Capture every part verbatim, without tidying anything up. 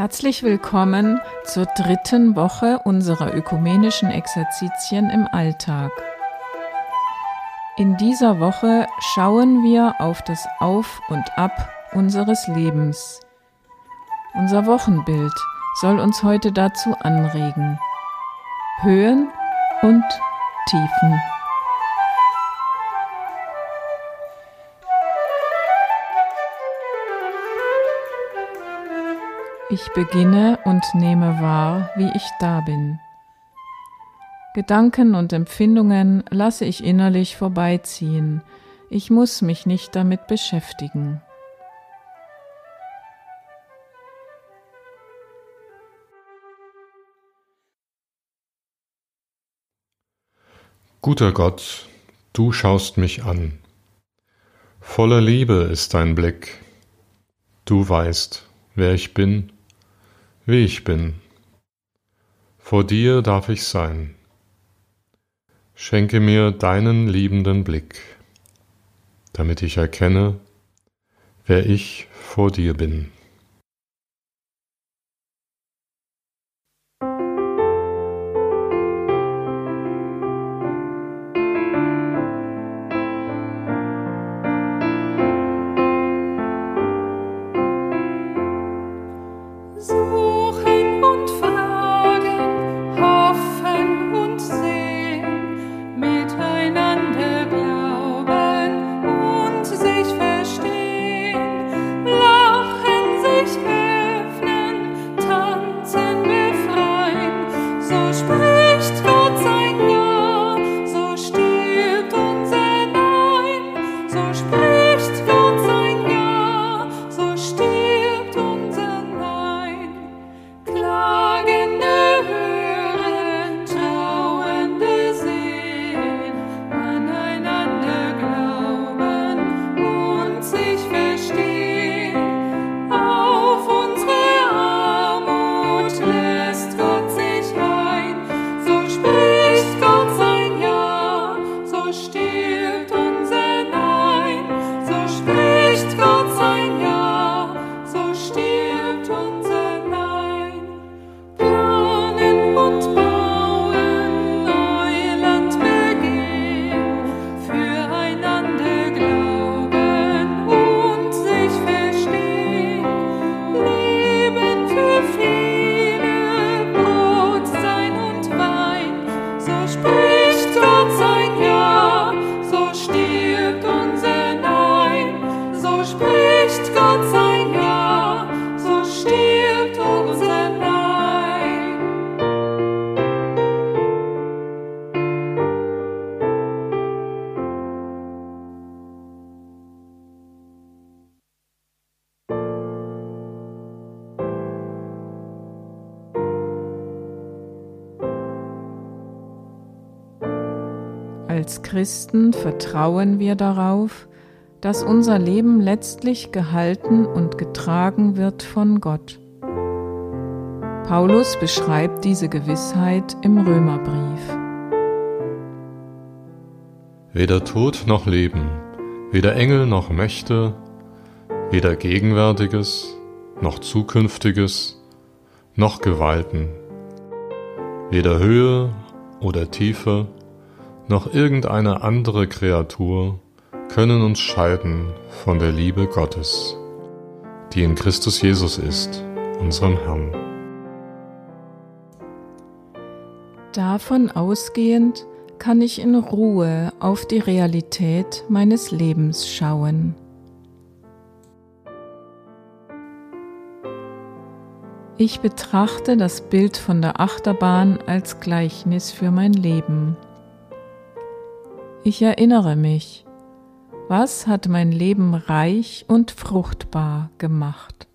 Herzlich willkommen zur dritten Woche unserer ökumenischen Exerzitien im Alltag. In dieser Woche schauen wir auf das Auf und Ab unseres Lebens. Unser Wochenbild soll uns heute dazu anregen. Höhen und Tiefen. Ich beginne und nehme wahr, wie ich da bin. Gedanken und Empfindungen lasse ich innerlich vorbeiziehen. Ich muss mich nicht damit beschäftigen. Guter Gott, du schaust mich an. Voller Liebe ist dein Blick. Du weißt, wer ich bin, wie ich bin. Vor dir darf ich sein. Schenke mir deinen liebenden Blick, damit ich erkenne, wer ich vor dir bin. Als Christen vertrauen wir darauf, dass unser Leben letztlich gehalten und getragen wird von Gott. Paulus beschreibt diese Gewissheit im Römerbrief. Weder Tod noch Leben, weder Engel noch Mächte, weder Gegenwärtiges noch Zukünftiges noch Gewalten, weder Höhe oder Tiefe noch irgendeine andere Kreatur können uns scheiden von der Liebe Gottes, die in Christus Jesus ist, unserem Herrn. Davon ausgehend kann ich in Ruhe auf die Realität meines Lebens schauen. Ich betrachte das Bild von der Achterbahn als Gleichnis für mein Leben. Ich erinnere mich, was hat mein Leben reich und fruchtbar gemacht?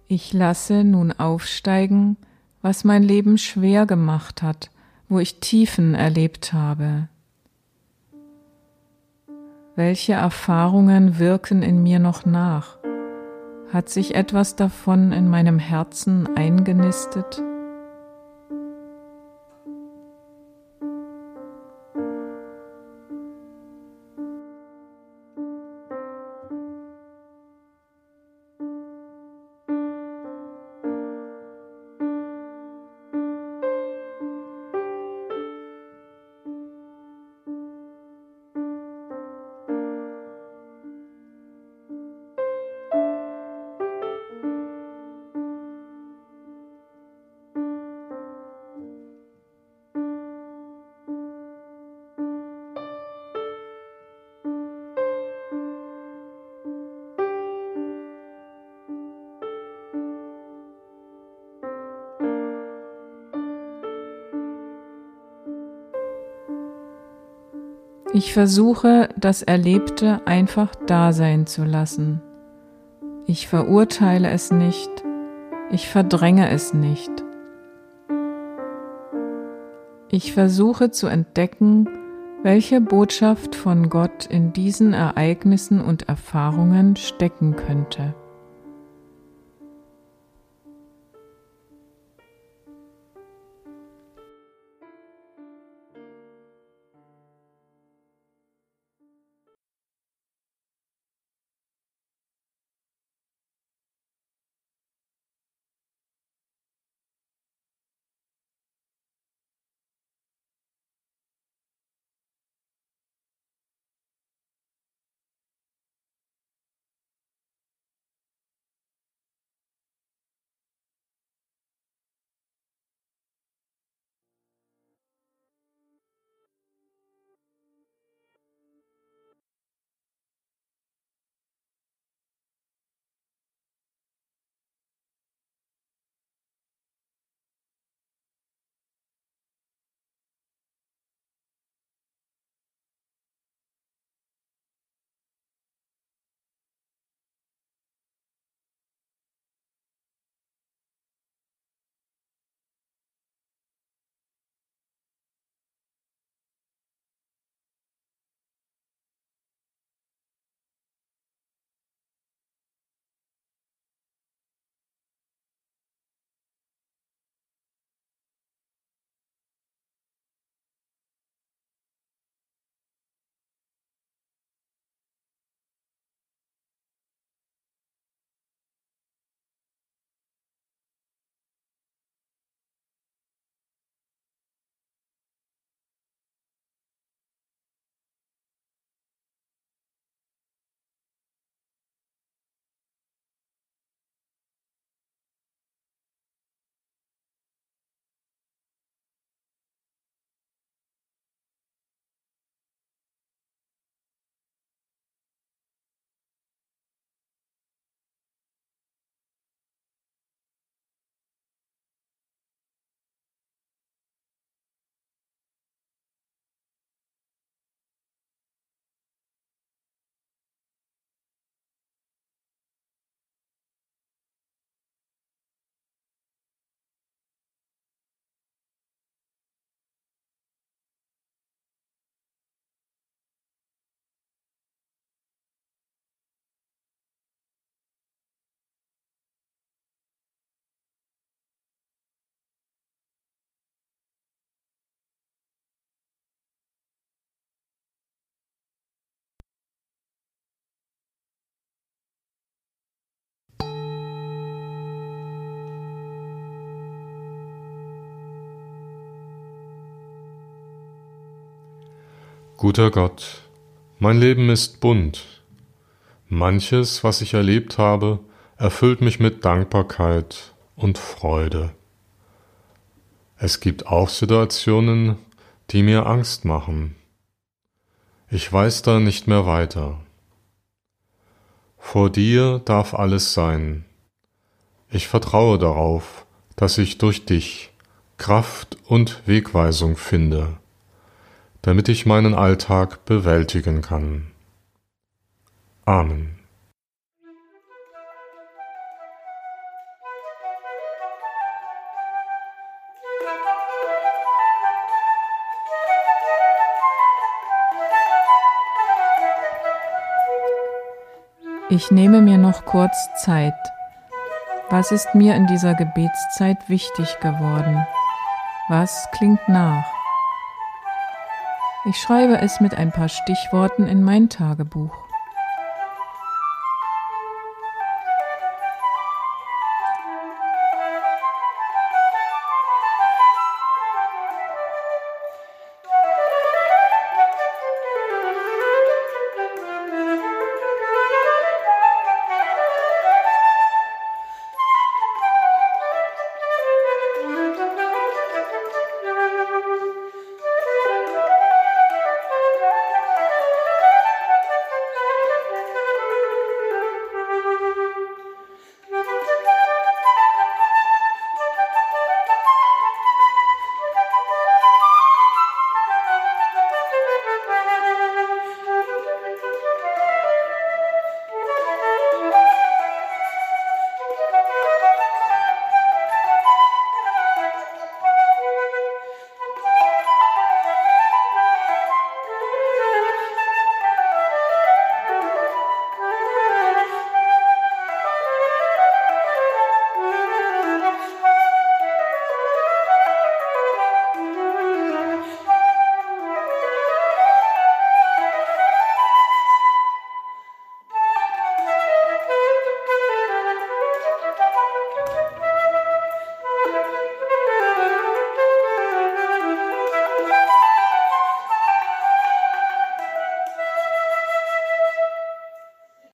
Ich lasse nun aufsteigen, was mein Leben schwer gemacht hat, wo ich Tiefen erlebt habe. Welche Erfahrungen wirken in mir noch nach? Hat sich etwas davon in meinem Herzen eingenistet? Ich versuche, das Erlebte einfach da sein zu lassen. Ich verurteile es nicht, ich verdränge es nicht. Ich versuche zu entdecken, welche Botschaft von Gott in diesen Ereignissen und Erfahrungen stecken könnte. Guter Gott, mein Leben ist bunt. Manches, was ich erlebt habe, erfüllt mich mit Dankbarkeit und Freude. Es gibt auch Situationen, die mir Angst machen. Ich weiß da nicht mehr weiter. Vor dir darf alles sein. Ich vertraue darauf, dass ich durch dich Kraft und Wegweisung finde, damit ich meinen Alltag bewältigen kann. Amen. Ich nehme mir noch kurz Zeit. Was ist mir in dieser Gebetszeit wichtig geworden? Was klingt nach? Ich schreibe es mit ein paar Stichworten in mein Tagebuch.